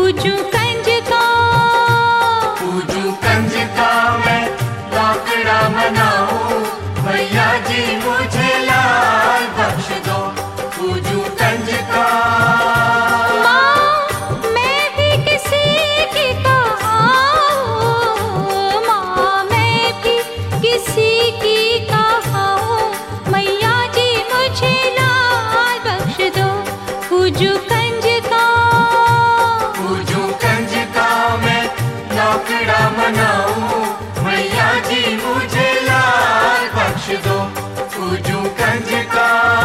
पूजू कंज का, पूजू कंज का मैं लाकड़ा मनाऊं, मैया जी मुझे लाल बख्श दो। पूजू कंज का माँ मैं भी किसी की कहाऊं, माँ मैं भी किसी की कहाऊं, मैया जी मुझे लाल बख्श दो। पूजू कंज का, पूजू कंज का मैं लाकड़ा मनाऊं, मैया जी मुझे लाल बख्श दो। पूजू कंज का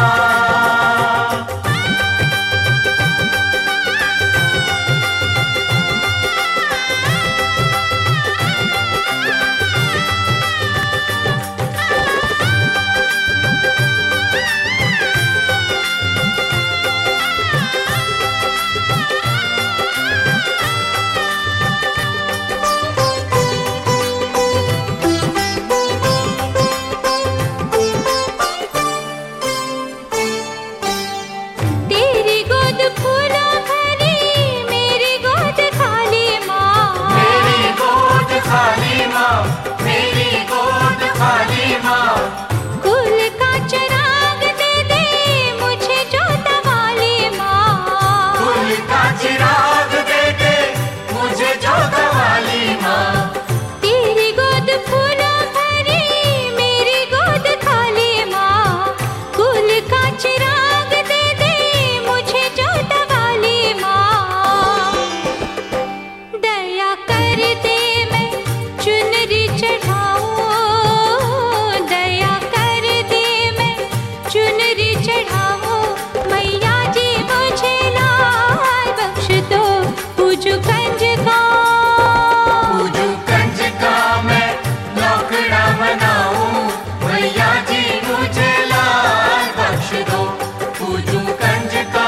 तेरी गोद फूलों भरी, मेरी गोद खाली माँ, मेरी गोद खाली माँ, मेरी गोद खाली माँ। कुल का चिराग दे दे मुझे जोता वाली माँ, कुल का चिराग दे दे मुझे जोता वाली माँ। तेरी गोद फूलों भरी, मेरी गोद खाली माँ, कुल का चिराग दे दे मुझे जोता वाली माँ। दया कर दे मैं चुनरी चढ़ाऊं, दया कर दे मैं चुनरी चढ़ाऊं, मैया जी मुझे लाल बख्श दो। पूजू कंज का, पूजू कंज का मैं लाकड़ा मनाऊं, मैया जी मुझे लाल बख्श दो। पूजू कंज का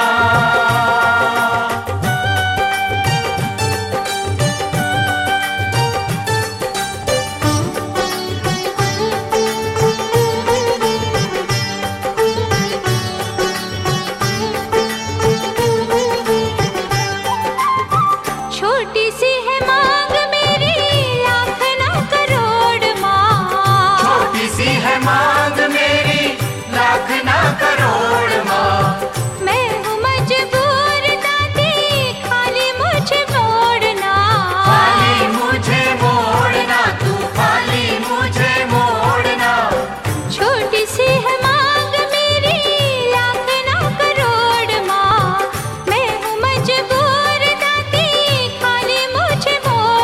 छोटी सी है मांग मेरी, लाख ना करोड़ माँ, छोटी सी है मांग मेरी, लाख ना करोड़ माँ। मैं हूँ मजबूर दादी, खाली मुझे मोड़ना, खाली मुझे मोड़ना, तू खाली मुझे मोड़ना। छोटी सी है मांग मेरी, लाख ना करोड़ माँ, मैं हूँ मजबूर दादी, खाली मुझे मोड़ना।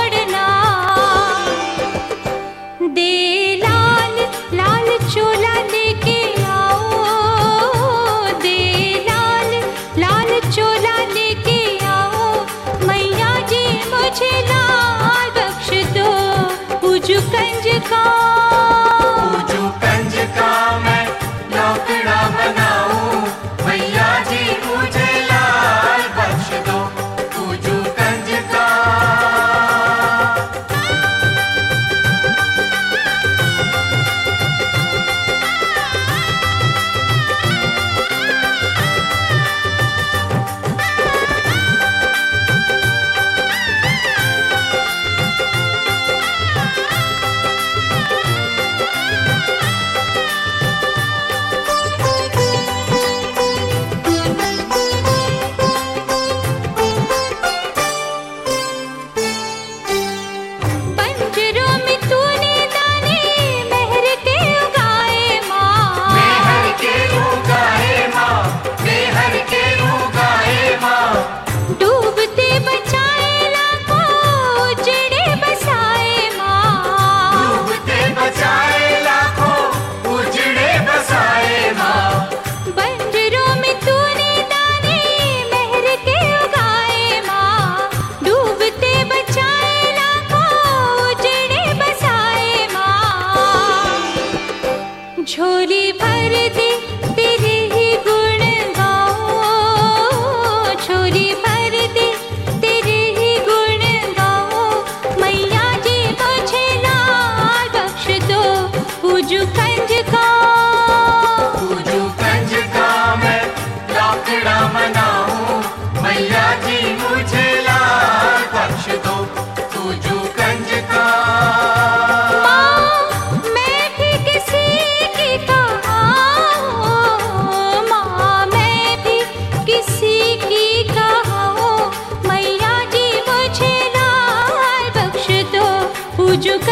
कुछ